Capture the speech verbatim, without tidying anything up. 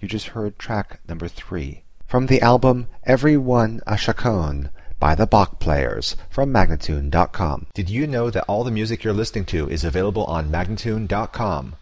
You just heard track number three from the album Everyone a Chaconne by the Bach Players from Magnatune dot com. Did you know that all the music you're listening to is available on Magnatune dot com?